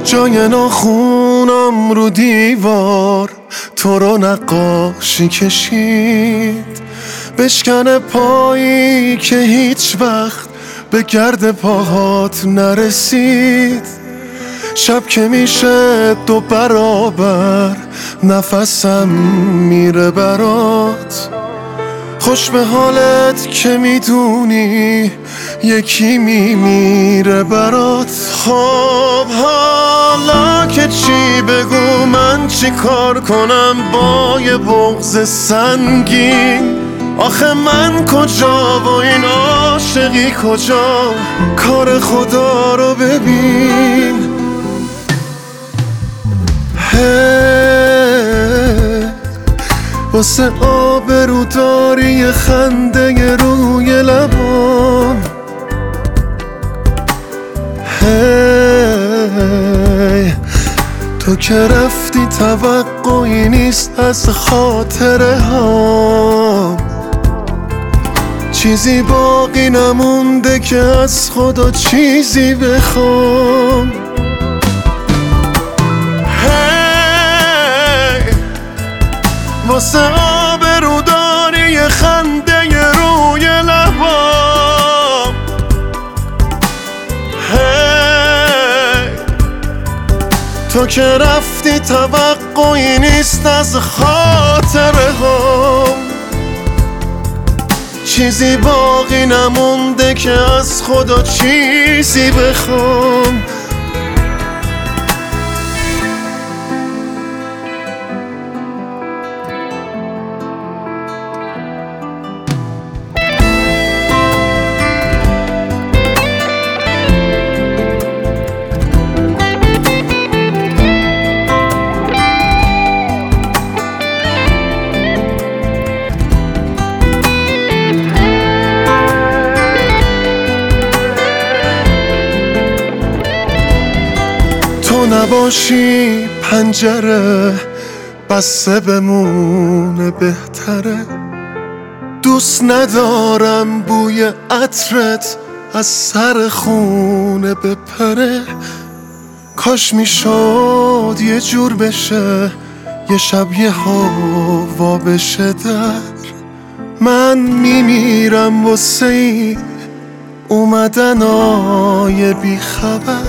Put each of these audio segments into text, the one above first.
جای ناخونم رو دیوار تو رو نقاشی کشید، بشکنه پایی که هیچ وقت به گرد پاهات نرسید. شب که میشه 2 برابر نفسم میره برات، خوش به حالت که میدونی یکی میمیره برات. خب حالا که چی بگو، من چی کار کنم با یه بغض سنگین؟ آخه من کجا و این عاشقی کجا؟ کار خدا رو ببین. واسه آبروداری خنده روی لبام، تو که رفتی توقعی نیست از خاطره ها، چیزی باقی نمونده که از خدا چیزی بخوام. واسه آبروداری خنده روی لبام، تو که رفتی توقعی نیست از خاطره ها، چیزی باقی نمونده که از خدا چیزی بخوام. تو نباشی پنجره بسته بمونه بهتره، دوست ندارم بوی عطرت از سر خونه بپره. کاش میشد یه جور بشه یه شب یه هوا بشه در، من میمیرم واسه این اومدنای بیخبر.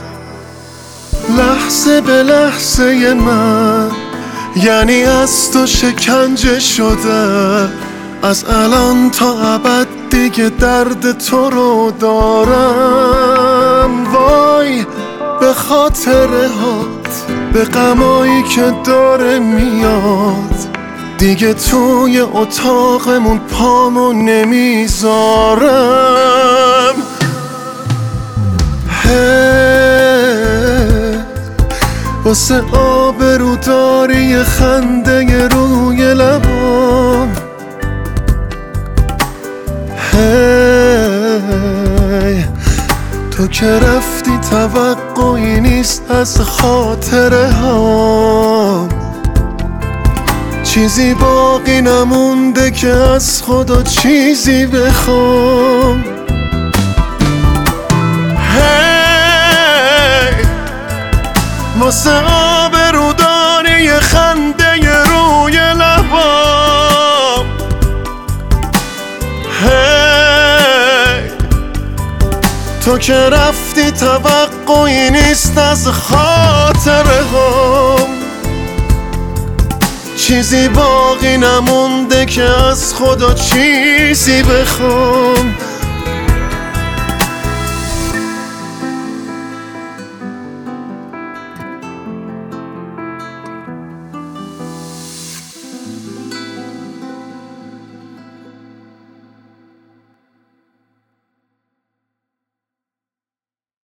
لحظه به لحظه من یعنی از تو شکنجه شده، از الان تا ابد دیگه درد تو رو دارم. وای به خاطره هات، به غمایی که داره میاد، دیگه توی اتاقمون پامو نمیذارم. واسه آبروداری خنده روی لبام، تو که رفتی توقعی نیست از خاطره ها، چیزی باقی نمونده که از خدا چیزی بخوام. واسه آبروداری خنده روی لبام، تو که رفتی توقعی نیست از خاطره هام، چیزی باقی نمونده که از خدا چیزی بخوام.